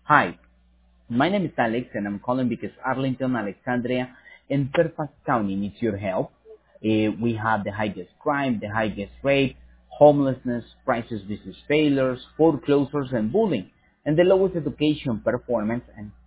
Hi, my name is Alex and I'm calling because Arlington, Alexandria, and Fairfax County needs your help. We have the highest crime, the highest rate, homelessness, crisis business failures, foreclosures, and bullying, and the lowest education performance and